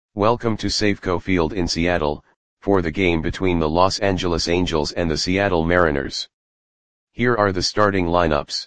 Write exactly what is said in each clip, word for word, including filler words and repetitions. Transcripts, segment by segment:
Welcome to Safeco Field in Seattle, for the game between the Los Angeles Angels and the Seattle Mariners. Here are the starting lineups.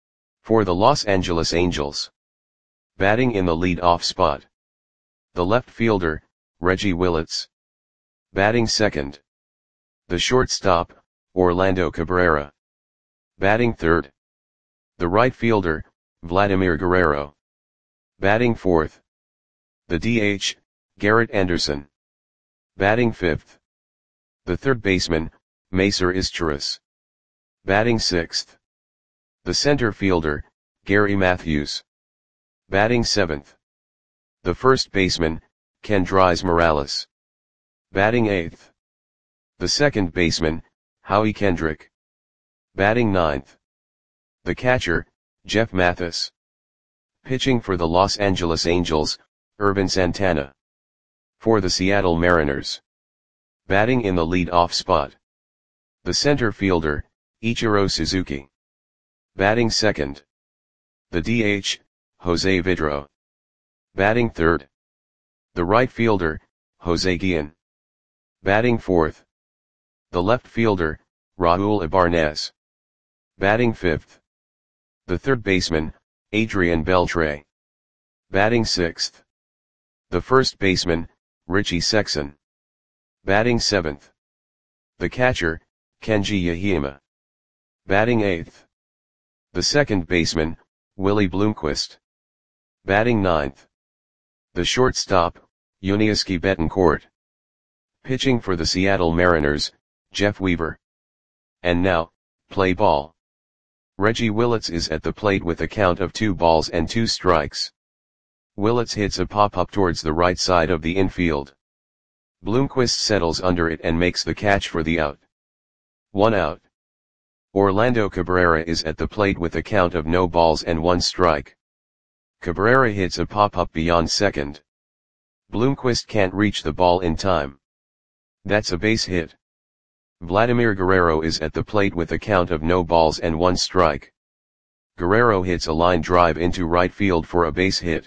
For the Los Angeles Angels. Batting in the lead-off spot. The left fielder, Reggie Willits. Batting second. The shortstop, Orlando Cabrera. Batting third. The right fielder, Vladimir Guerrero. Batting fourth. The D H, Garrett Anderson. Batting fifth. The third baseman, Macer Izturis. Batting sixth. The center fielder, Gary Matthews. Batting seventh. The first baseman, Kendrys Morales. Batting eighth. The second baseman, Howie Kendrick. Batting ninth. The catcher, Jeff Mathis. Pitching for the Los Angeles Angels, Ervin Santana. For the Seattle Mariners. Batting in the lead-off spot. The center fielder, Ichiro Suzuki. Batting second. The D H, Jose Vidro. Batting third. The right fielder, Jose Guillen. Batting fourth. The left fielder, Raul Ibarnez. Batting fifth. The third baseman, Adrian Beltre. Batting sixth. The first baseman, Richie Sexson. Batting seventh. The catcher, Kenji Yahima. Batting eighth. The second baseman, Willie Bloomquist. Batting ninth. The shortstop, Yuniesky Betancourt. Pitching for the Seattle Mariners, Jeff Weaver. And now, play ball. Reggie Willits is at the plate with a count of two balls and two strikes. Willits hits a pop-up towards the right side of the infield. Bloomquist settles under it and makes the catch for the out. One out. Orlando Cabrera is at the plate with a count of no balls and one strike. Cabrera hits a pop-up beyond second. Bloomquist can't reach the ball in time. That's a base hit. Vladimir Guerrero is at the plate with a count of no balls and one strike. Guerrero hits a line drive into right field for a base hit.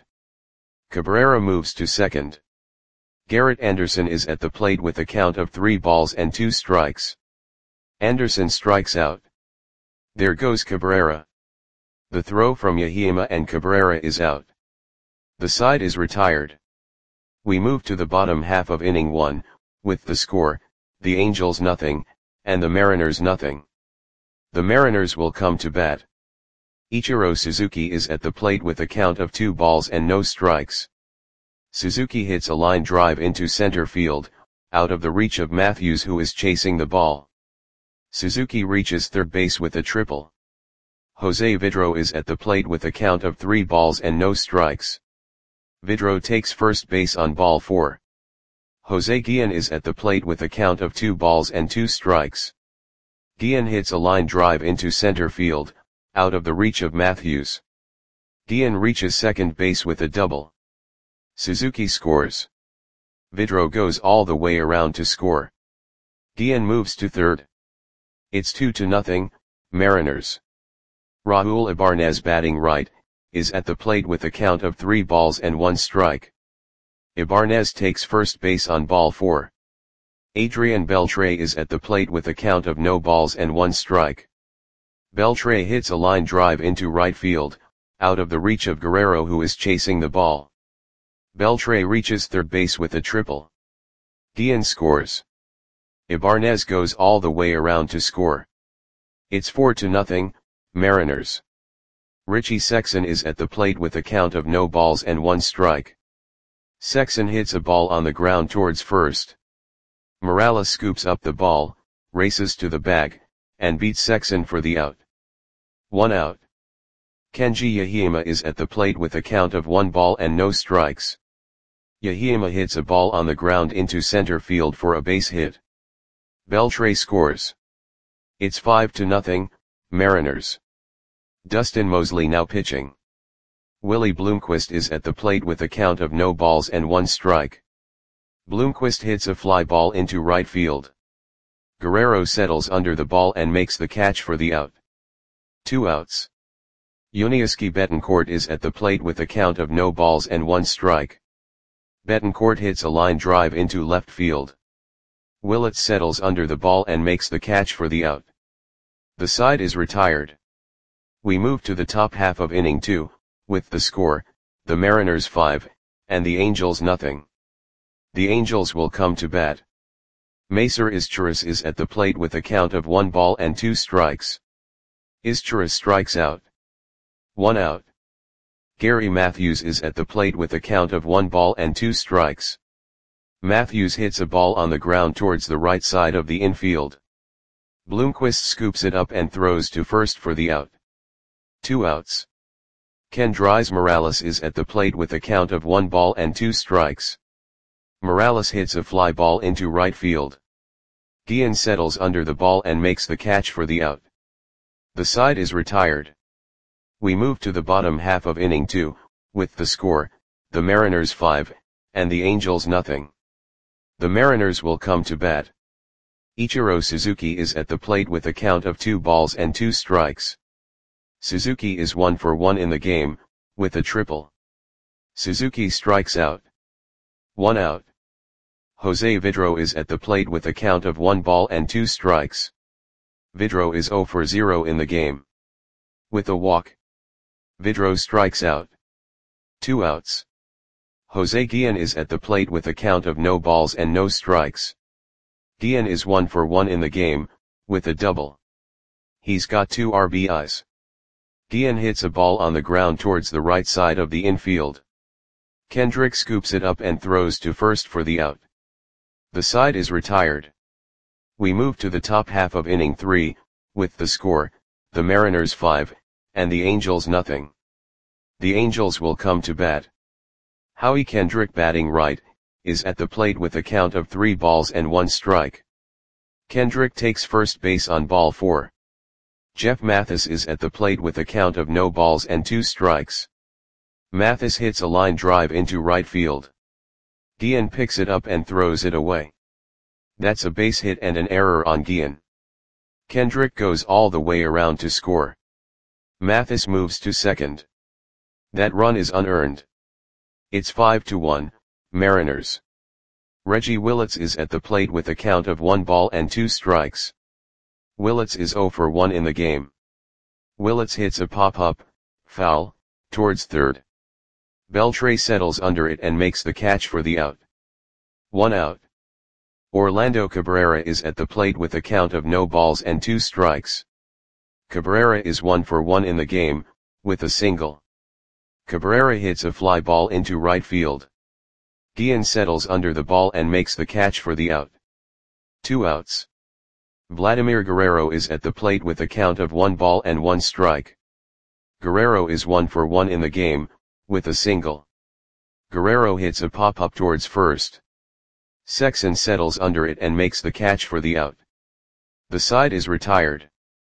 Cabrera moves to second. Garrett Anderson is at the plate with a count of three balls and two strikes. Anderson strikes out. There goes Cabrera. The throw from Yahima and Cabrera is out. The side is retired. We move to the bottom half of inning one, with the score, the Angels nothing, and the Mariners nothing. The Mariners will come to bat. Ichiro Suzuki is at the plate with a count of two balls and no strikes. Suzuki hits a line drive into center field, out of the reach of Matthews, who is chasing the ball. Suzuki reaches third base with a triple. Jose Vidro is at the plate with a count of three balls and no strikes. Vidro takes first base on ball four. Jose Guillen is at the plate with a count of two balls and two strikes. Guillen hits a line drive into center field, out of the reach of Matthews. Guillen reaches second base with a double. Suzuki scores. Vidro goes all the way around to score. Guillen moves to third. It's two to nothing, Mariners. Raul Ibarnez, batting right, is at the plate with a count of three balls and one strike. Ibarnez takes first base on ball four. Adrian Beltre is at the plate with a count of no balls and one strike. Beltre hits a line drive into right field, out of the reach of Guerrero, who is chasing the ball. Beltre reaches third base with a triple. Guillen scores. Ibarnez goes all the way around to score. It's four to nothing, Mariners. Richie Sexson is at the plate with a count of no balls and one strike. Sexson hits a ball on the ground towards first. Morales scoops up the ball, races to the bag, and beats Sexson for the out. One out. Kenji Yahima is at the plate with a count of one ball and no strikes. Yahima hits a ball on the ground into center field for a base hit. Beltre scores. It's five to nothing, Mariners. Dustin Mosley now pitching. Willie Bloomquist is at the plate with a count of no balls and one strike. Bloomquist hits a fly ball into right field. Guerrero settles under the ball and makes the catch for the out. Two outs. Yuniesky Betancourt is at the plate with a count of no balls and one strike. Betancourt hits a line drive into left field. Willets settles under the ball and makes the catch for the out. The side is retired. We move to the top half of inning two, with the score, the Mariners five, and the Angels nothing. The Angels will come to bat. Macer Izturis is at the plate with a count of one ball and two strikes. Izturis strikes out. One out. Gary Matthews is at the plate with a count of one ball and two strikes. Matthews hits a ball on the ground towards the right side of the infield. Bloomquist scoops it up and throws to first for the out. Two outs. Kendrys Morales is at the plate with a count of one ball and two strikes. Morales hits a fly ball into right field. Guillen settles under the ball and makes the catch for the out. The side is retired. We move to the bottom half of inning two, with the score, the Mariners five, and the Angels nothing. The Mariners will come to bat. Ichiro Suzuki is at the plate with a count of two balls and two strikes. Suzuki is one for one in the game, with a triple. Suzuki strikes out. One out. Jose Vidro is at the plate with a count of one ball and two strikes. Vidro is zero for zero in the game. With a walk. Vidro strikes out. Two outs. Jose Guillen is at the plate with a count of no balls and no strikes. Guillen is one for one in the game, with a double. He's got two R B Is. Guillen hits a ball on the ground towards the right side of the infield. Kendrick scoops it up and throws to first for the out. The side is retired. We move to the top half of inning three, with the score, the Mariners five, and the Angels nothing. The Angels will come to bat. Howie Kendrick, batting right, is at the plate with a count of three balls and one strike. Kendrick takes first base on ball four. Jeff Mathis is at the plate with a count of no balls and two strikes. Mathis hits a line drive into right field. Guillen picks it up and throws it away. That's a base hit and an error on Guillen. Kendrick goes all the way around to score. Mathis moves to second. That run is unearned. It's five to one, Mariners. Reggie Willets is at the plate with a count of one ball and two strikes. Willets is zero for one in the game. Willets hits a pop-up, foul, towards third. Beltre settles under it and makes the catch for the out. One out. Orlando Cabrera is at the plate with a count of no balls and two strikes. Cabrera is one for one in the game, with a single. Cabrera hits a fly ball into right field. Guillen settles under the ball and makes the catch for the out. Two outs. Vladimir Guerrero is at the plate with a count of one ball and one strike. Guerrero is one for one in the game, with a single. Guerrero hits a pop-up towards first. Sexson settles under it and makes the catch for the out. The side is retired.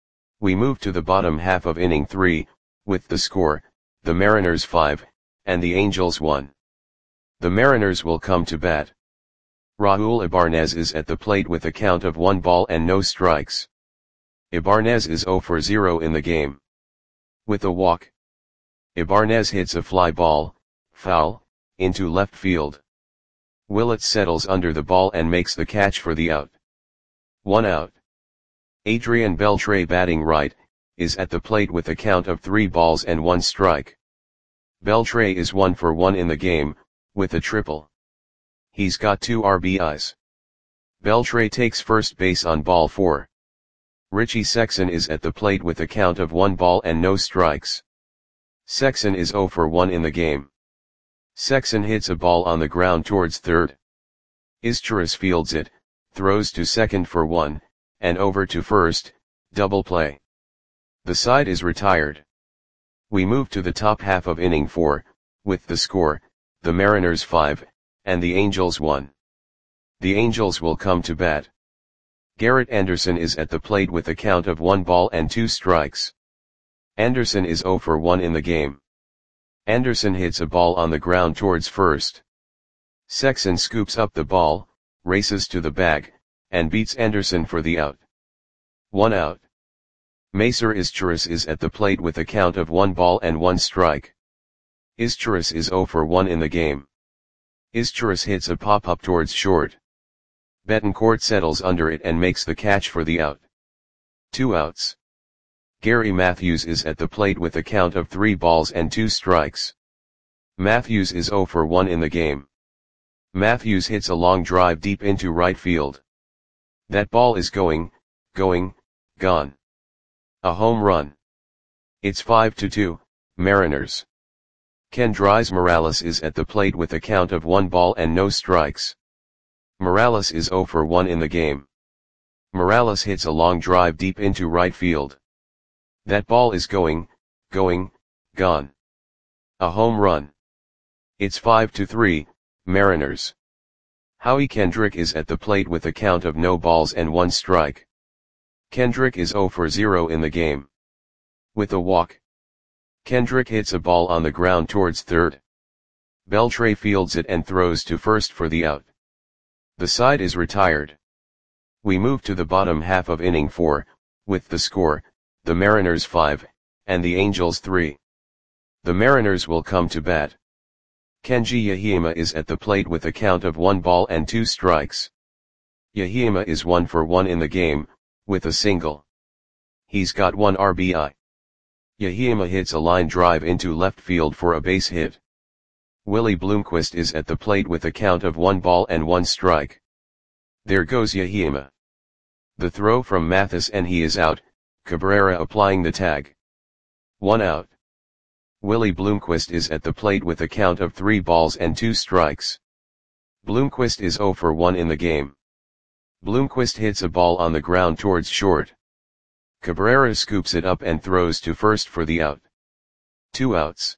We move to the bottom half of inning three, with the score, the Mariners five, and the Angels one. The Mariners will come to bat. Raul Ibanez is at the plate with a count of one ball and no strikes. Ibanez is zero for zero in the game. With a walk. Ibanez hits a fly ball, foul, into left field. Willets settles under the ball and makes the catch for the out. One out. Adrian Beltre, batting right, is at the plate with a count of three balls and one strike. Beltre is one for one in the game, with a triple. He's got two R B Is. Beltre takes first base on ball four. Richie Sexson is at the plate with a count of one ball and no strikes. Sexson is zero for one in the game. Sexson hits a ball on the ground towards third. Izturis fields it, throws to second for one, and over to first, double play. The side is retired. We move to the top half of inning four, with the score, the Mariners five, and the Angels one. The Angels will come to bat. Garrett Anderson is at the plate with a count of one ball and two strikes. Anderson is zero for one in the game. Anderson hits a ball on the ground towards first. Sexson scoops up the ball, races to the bag, and beats Anderson for the out. One out. Macer Izturis is at the plate with a count of one ball and one strike. Izturis is zero for one in the game. Izturis hits a pop-up towards short. Betancourt settles under it and makes the catch for the out. Two outs. Gary Matthews is at the plate with a count of three balls and two strikes. Matthews is zero for one in the game. Matthews hits a long drive deep into right field. That ball is going, going, gone. A home run. It's five to two, Mariners. Kendrys Morales is at the plate with a count of one ball and no strikes. Morales is zero for one in the game. Morales hits a long drive deep into right field. That ball is going, going, gone. A home run. It's five to three, Mariners. Howie Kendrick is at the plate with a count of no balls and one strike. Kendrick is zero for zero in the game. With a walk. Kendrick hits a ball on the ground towards third. Beltre fields it and throws to first for the out. The side is retired. We move to the bottom half of inning four, with the score, the Mariners five, and the Angels three. The Mariners will come to bat. Kenji Yahima is at the plate with a count of one ball and two strikes. Yahima is one for one in the game, with a single. He's got one R B I. Yahima hits a line drive into left field for a base hit. Willie Bloomquist is at the plate with a count of one ball and one strike. There goes Yahima. The throw from Mathis and he is out, Cabrera applying the tag. One out. Willie Bloomquist is at the plate with a count of three balls and two strikes. Bloomquist is zero for one in the game. Bloomquist hits a ball on the ground towards short. Cabrera scoops it up and throws to first for the out. Two outs.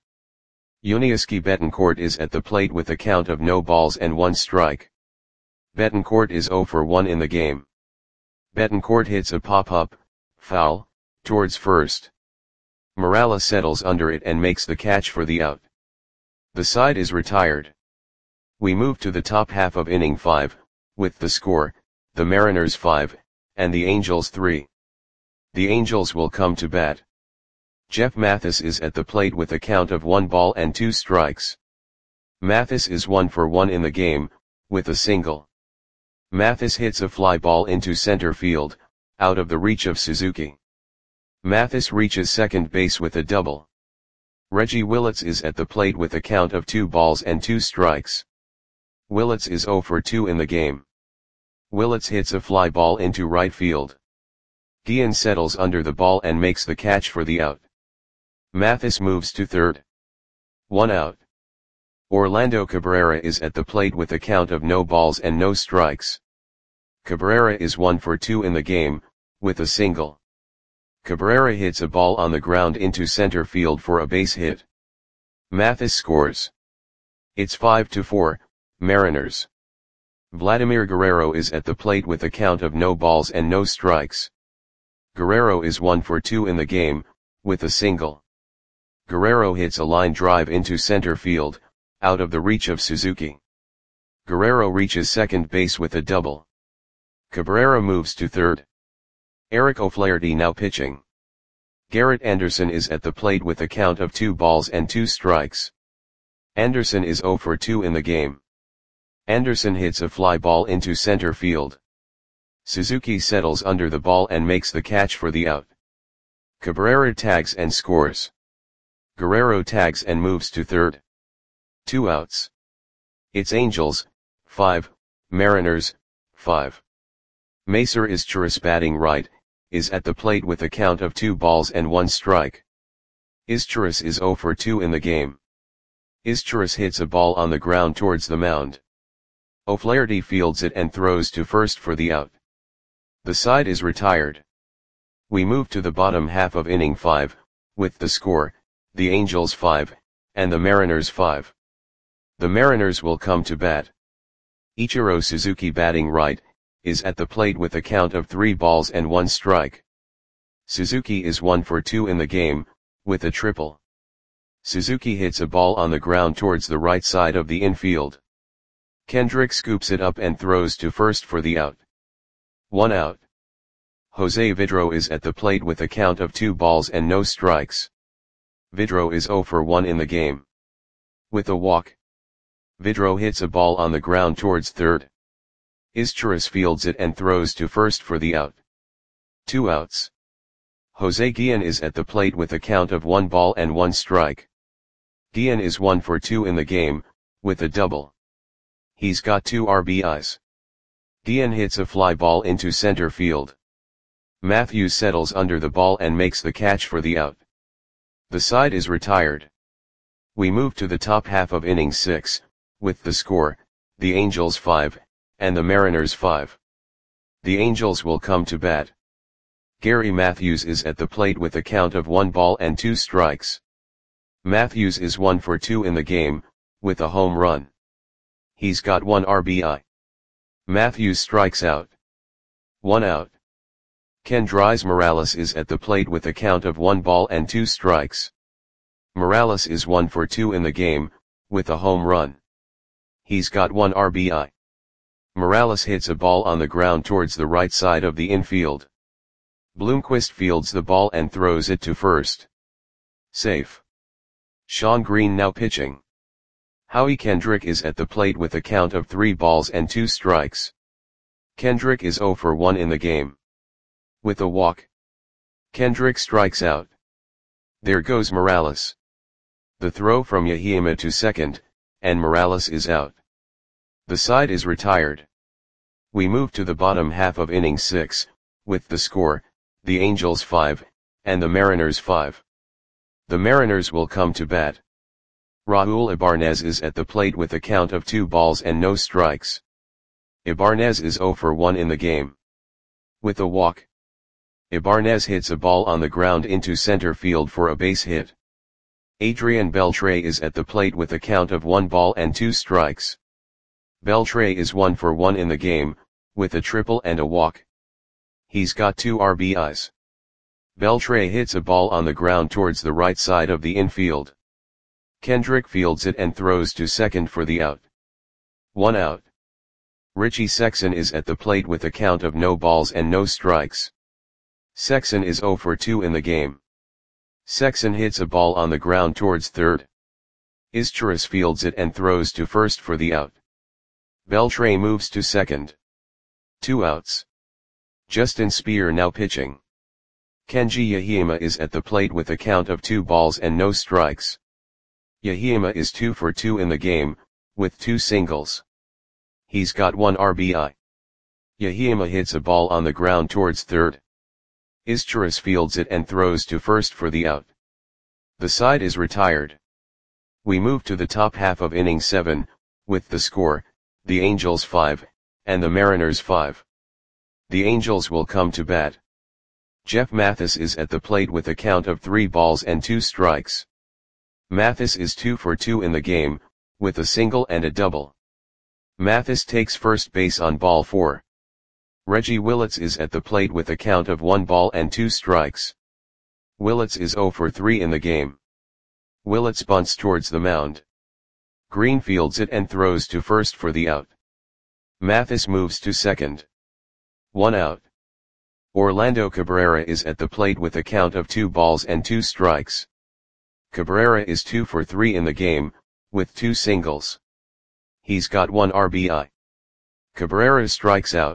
Yuniesky Betancourt is at the plate with a count of no balls and one strike. Betancourt is zero for one in the game. Betancourt hits a pop-up, foul, towards first. Morales settles under it and makes the catch for the out. The side is retired. We move to the top half of inning five, with the score, the Mariners five, and the Angels three. The Angels will come to bat. Jeff Mathis is at the plate with a count of one ball and two strikes. Mathis is one for one in the game, with a single. Mathis hits a fly ball into center field, out of the reach of Suzuki. Mathis reaches second base with a double. Reggie Willits is at the plate with a count of two balls and two strikes. Willits is zero for two in the game. Willits hits a fly ball into right field. Guillen settles under the ball and makes the catch for the out. Mathis moves to third. One out. Orlando Cabrera is at the plate with a count of no balls and no strikes. Cabrera is one for two in the game, with a single. Cabrera hits a ball on the ground into center field for a base hit. Mathis scores. It's five to four, Mariners. Vladimir Guerrero is at the plate with a count of no balls and no strikes. Guerrero is one for two in the game, with a single. Guerrero hits a line drive into center field, out of the reach of Suzuki. Guerrero reaches second base with a double. Cabrera moves to third. Eric O'Flaherty now pitching. Garrett Anderson is at the plate with a count of two balls and two strikes. Anderson is zero for two in the game. Anderson hits a fly ball into center field. Suzuki settles under the ball and makes the catch for the out. Cabrera tags and scores. Guerrero tags and moves to third. Two outs. It's Angels, five, Mariners, five. Macer Izturis batting right, is at the plate with a count of two balls and one strike. Izturis is zero for two in the game. Izturis hits a ball on the ground towards the mound. O'Flaherty fields it and throws to first for the out. The side is retired. We move to the bottom half of inning five, with the score, the Angels five, and the Mariners five. The Mariners will come to bat. Ichiro Suzuki batting right, is at the plate with a count of three balls and one strike. Suzuki is one for two in the game, with a triple. Suzuki hits a ball on the ground towards the right side of the infield. Kendrick scoops it up and throws to first for the out. One out. Jose Vidro is at the plate with a count of two balls and no strikes. Vidro is zero for one in the game. With a walk. Vidro hits a ball on the ground towards third. Izturis fields it and throws to first for the out. Two outs. Jose Guillen is at the plate with a count of one ball and one strike. Guillen is one for two in the game, with a double. He's got two R B Is. Guillen hits a fly ball into center field. Matthews settles under the ball and makes the catch for the out. The side is retired. We move to the top half of inning six, with the score, the Angels five, and the Mariners five. The Angels will come to bat. Gary Matthews is at the plate with a count of one ball and two strikes. Matthews is one for two in the game, with a home run. He's got one R B I. Matthews strikes out. One out. Kendrys Morales is at the plate with a count of one ball and two strikes. Morales is one for two in the game, with a home run. He's got one R B I. Morales hits a ball on the ground towards the right side of the infield. Bloomquist fields the ball and throws it to first. Safe. Shawn Green now pitching. Howie Kendrick is at the plate with a count of three balls and two strikes. Kendrick is zero for one in the game. With a walk. Kendrick strikes out. There goes Morales. The throw from Yahima to second, and Morales is out. The side is retired. We move to the bottom half of inning six, with the score, the Angels five, and the Mariners five. The Mariners will come to bat. Raul Ibanez is at the plate with a count of two balls and no strikes. Ibanez is zero for one in the game. With a walk. Ibanez hits a ball on the ground into center field for a base hit. Adrian Beltre is at the plate with a count of one ball and two strikes. Beltre is one for one in the game, with a triple and a walk. He's got two R B Is. Beltre hits a ball on the ground towards the right side of the infield. Kendrick fields it and throws to second for the out. One out. Richie Sexson is at the plate with a count of no balls and no strikes. Sexson is zero for two in the game. Sexson hits a ball on the ground towards third. Izturis fields it and throws to first for the out. Beltre moves to second. Two outs. Justin Speer now pitching. Kenji Yahima is at the plate with a count of two balls and no strikes. Yahima is two for two in the game, with two singles. He's got one R B I. Yahima hits a ball on the ground towards third. Izturis fields it and throws to first for the out. The side is retired. We move to the top half of inning seven, with the score, the Angels five, and the Mariners five. The Angels will come to bat. Jeff Mathis is at the plate with a count of three balls and two strikes. Mathis is two for two in the game, with a single and a double. Mathis takes first base on ball four. Reggie Willits is at the plate with a count of one ball and two strikes. Willits is zero for three in the game. Willits bunts towards the mound. Green fields it and throws to first for the out. Mathis moves to second. One out. Orlando Cabrera is at the plate with a count of two balls and two strikes. Cabrera is two for three in the game, with two singles. He's got one R B I. Cabrera strikes out.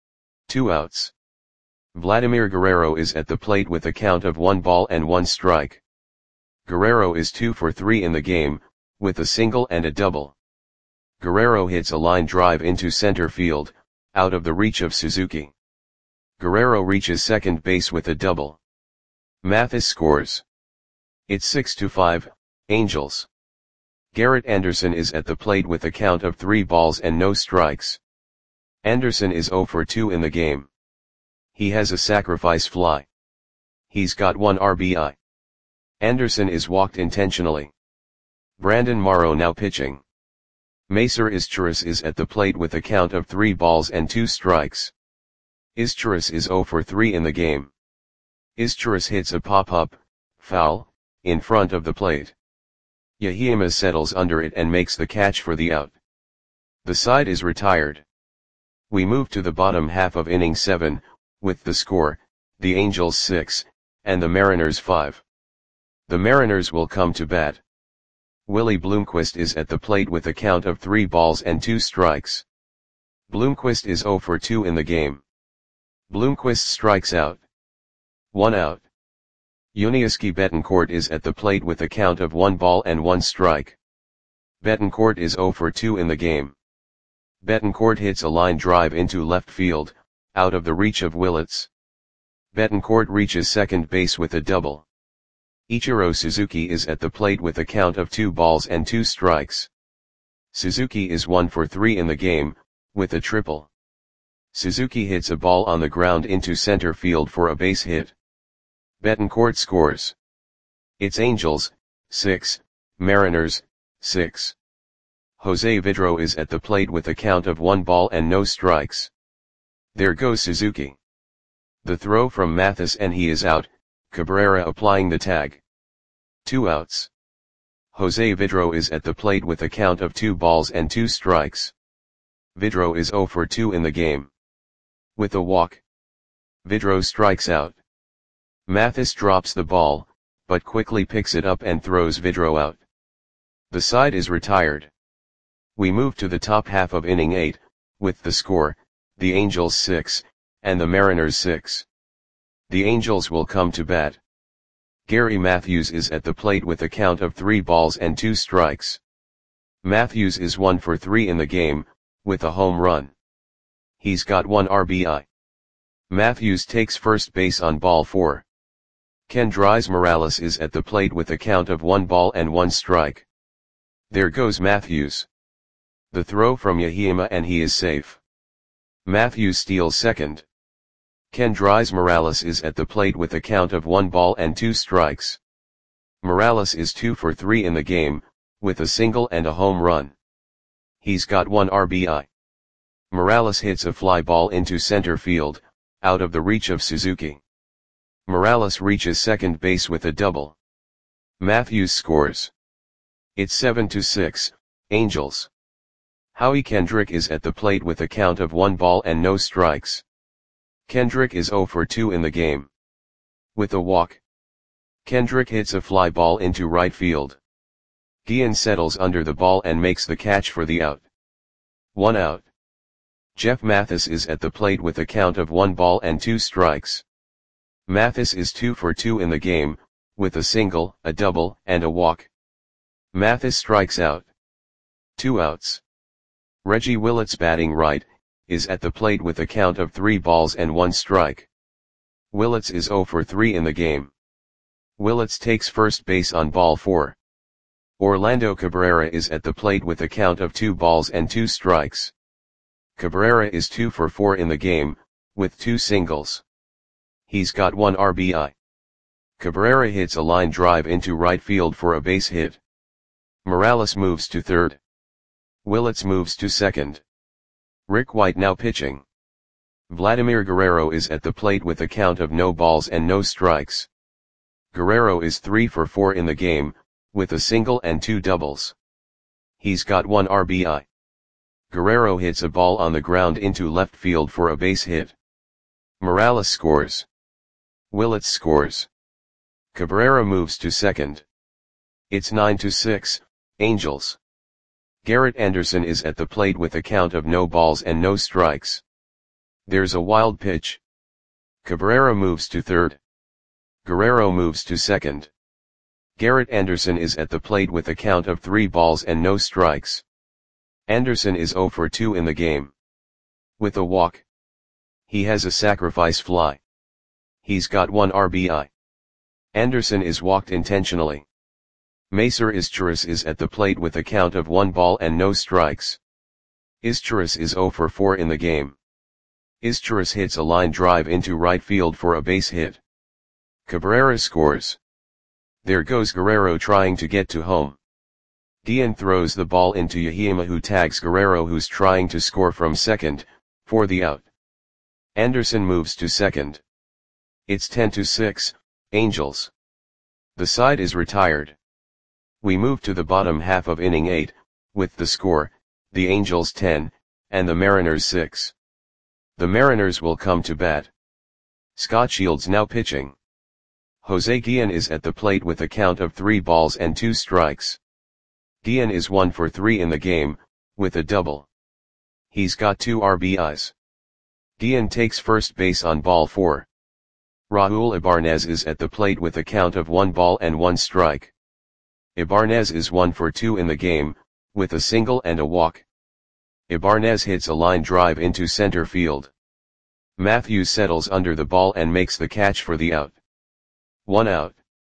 Two outs. Vladimir Guerrero is at the plate with a count of one ball and one strike. Guerrero is two for three in the game, with a single and a double. Guerrero hits a line drive into center field, out of the reach of Suzuki. Guerrero reaches second base with a double. Mathis scores. It's six to five, Angels. Garrett Anderson is at the plate with a count of three balls and no strikes. Anderson is zero for two in the game. He has a sacrifice fly. He's got one R B I. Anderson is walked intentionally. Brandon Morrow now pitching. Macer Izturis is at the plate with a count of three balls and two strikes. Izturis is zero for three in the game. Izturis hits a pop-up, foul, in front of the plate. Yahima settles under it and makes the catch for the out. The side is retired. We move to the bottom half of inning seven, with the score, the Angels six, and the Mariners five. The Mariners will come to bat. Willie Bloomquist is at the plate with a count of three balls and two strikes. Bloomquist is zero for two in the game. Bloomquist strikes out. One out. Yuniesky Betancourt is at the plate with a count of one ball and one strike. Betancourt is zero for two in the game. Betancourt hits a line drive into left field, out of the reach of Willits. Betancourt reaches second base with a double. Ichiro Suzuki is at the plate with a count of two balls and two strikes. Suzuki is one for three in the game, with a triple. Suzuki hits a ball on the ground into center field for a base hit. Betancourt scores. It's Angels, six, Mariners, six. Jose Vidro is at the plate with a count of one ball and no strikes. There goes Suzuki. The throw from Mathis and he is out, Cabrera applying the tag. Two outs. Jose Vidro is at the plate with a count of two balls and two strikes. Vidro is zero for two in the game. With a walk. Vidro strikes out. Mathis drops the ball, but quickly picks it up and throws Vidro out. The side is retired. We move to the top half of inning eight, with the score, the Angels six, and the Mariners six. The Angels will come to bat. Gary Matthews is at the plate with a count of three balls and two strikes. Matthews is one for three in the game, with a home run. He's got one R B I. Matthews takes first base on ball four. Kendrys Morales is at the plate with a count of one ball and one strike. There goes Matthews. The throw from Yahima and he is safe. Matthews steals second. Kendrys Morales is at the plate with a count of one ball and two strikes. Morales is two for three in the game, with a single and a home run. He's got one R B I. Morales hits a fly ball into center field, out of the reach of Suzuki. Morales reaches second base with a double. Matthews scores. It's seven to six, Angels. Howie Kendrick is at the plate with a count of one ball and no strikes. Kendrick is zero for two in the game. With a walk. Kendrick hits a fly ball into right field. Guillen settles under the ball and makes the catch for the out. One out. Jeff Mathis is at the plate with a count of one ball and two strikes. Mathis is two for two in the game, with a single, a double, and a walk. Mathis strikes out. Two outs. Reggie Willits, batting right, is at the plate with a count of three balls and one strike. Willits is zero for three in the game. Willits takes first base on ball four. Orlando Cabrera is at the plate with a count of two balls and two strikes. Cabrera is two for four in the game, with two singles. He's got one R B I. Cabrera hits a line drive into right field for a base hit. Morales moves to third. Willits moves to second. Rick White now pitching. Vladimir Guerrero is at the plate with a count of no balls and no strikes. Guerrero is three for four in the game, with a single and two doubles. He's got one R B I. Guerrero hits a ball on the ground into left field for a base hit. Morales scores. Willits scores. Cabrera moves to second. It's nine to six, Angels. Garrett Anderson is at the plate with a count of no balls and no strikes. There's a wild pitch. Cabrera moves to third. Guerrero moves to second. Garrett Anderson is at the plate with a count of three balls and no strikes. Anderson is zero for two in the game. With a walk. He has a sacrifice fly. He's got one R B I. Anderson is walked intentionally. Macer Izturis is at the plate with a count of one ball and no strikes. Izturis is zero for four in the game. Izturis hits a line drive into right field for a base hit. Cabrera scores. There goes Guerrero trying to get to home. Guillen throws the ball into Yahima, who tags Guerrero, who's trying to score from second, for the out. Anderson moves to second. It's ten to six, Angels. The side is retired. We move to the bottom half of inning eight, with the score, the Angels ten, and the Mariners six. The Mariners will come to bat. Scott Shields now pitching. Jose Guillen is at the plate with a count of three balls and two strikes. Guillen is one for three in the game, with a double. He's got two R B Is. Guillen takes first base on ball four. Raul Ibanez is at the plate with a count of one ball and one strike. Ibanez is one for two in the game, with a single and a walk. Ibanez hits a line drive into center field. Matthews settles under the ball and makes the catch for the out. One out.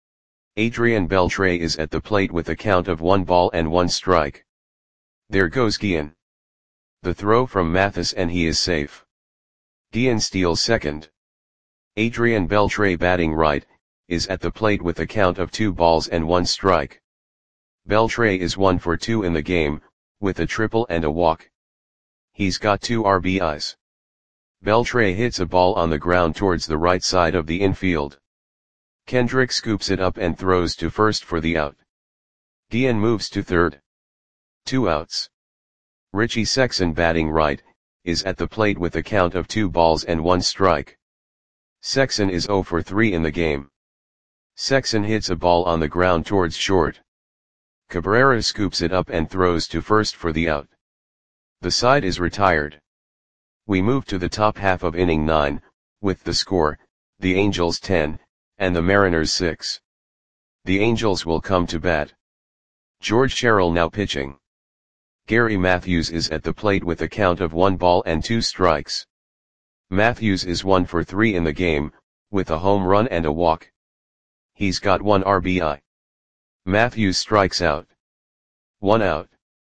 Adrian Beltre is at the plate with a count of one ball and one strike. There goes Guillen. The throw from Mathis and he is safe. Guillen steals second. Adrian Beltre, batting right, is at the plate with a count of two balls and one strike. Beltre is one for two in the game, with a triple and a walk. He's got two R B Is. Beltre hits a ball on the ground towards the right side of the infield. Kendrick scoops it up and throws to first for the out. Guillen moves to third. Two outs. Richie Sexson, batting right, is at the plate with a count of two balls and one strike. Sexson is zero for three in the game. Sexson hits a ball on the ground towards short. Cabrera scoops it up and throws to first for the out. The side is retired. We move to the top half of inning nine, with the score, the Angels ten, and the Mariners six. The Angels will come to bat. George Sherrill now pitching. Gary Matthews is at the plate with a count of one ball and two strikes. Matthews is one for three in the game, with a home run and a walk. He's got one R B I. Matthews strikes out. One out.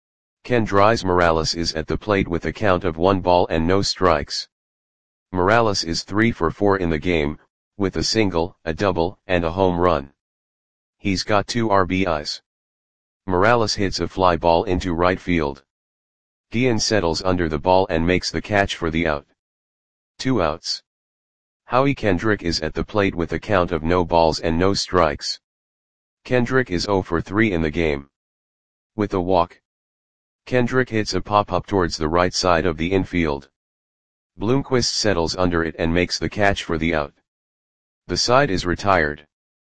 Kendrys Morales is at the plate with a count of one ball and no strikes. Morales is three for four in the game, with a single, a double, and a home run. He's got two R B Is. Morales hits a fly ball into right field. Guillen settles under the ball and makes the catch for the out. Two outs. Howie Kendrick is at the plate with a count of no balls and no strikes. Kendrick is zero for three in the game. With a walk. Kendrick hits a pop-up towards the right side of the infield. Bloomquist settles under it and makes the catch for the out. The side is retired.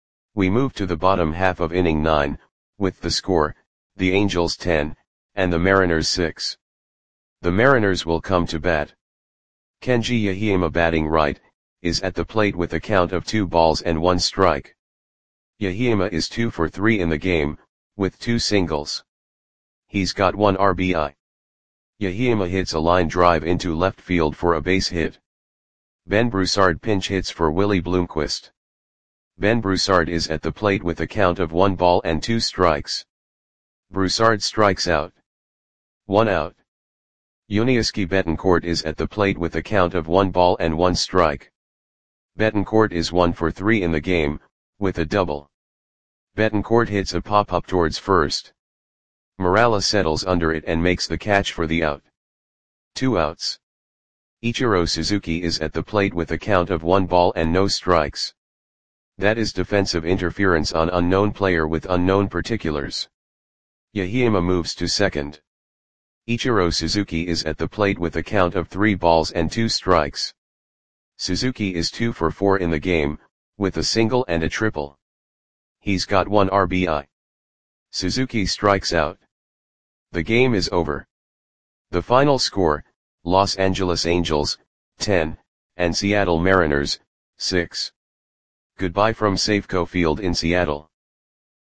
We move to the bottom half of inning nine, with the score, the Angels ten, and the Mariners six. The Mariners will come to bat. Kenji Yahima, batting right, is at the plate with a count of two balls and one strike. Yahima is two for three in the game, with two singles. He's got one R B I. Yahima hits a line drive into left field for a base hit. Ben Broussard pinch hits for Willie Bloomquist. Ben Broussard is at the plate with a count of one ball and two strikes. Broussard strikes out. One out. Yuniesky Betancourt is at the plate with a count of one ball and one strike. Betancourt is one for three in the game, with a double. Betancourt hits a pop-up towards first. Morales settles under it and makes the catch for the out. Two outs. Ichiro Suzuki is at the plate with a count of one ball and no strikes. That is defensive interference on unknown player with unknown particulars. Yahima moves to second. Ichiro Suzuki is at the plate with a count of three balls and two strikes. Suzuki is two for four in the game, with a single and a triple. He's got one R B I. Suzuki strikes out. The game is over. The final score, Los Angeles Angels, ten, and Seattle Mariners, six. Goodbye from Safeco Field in Seattle.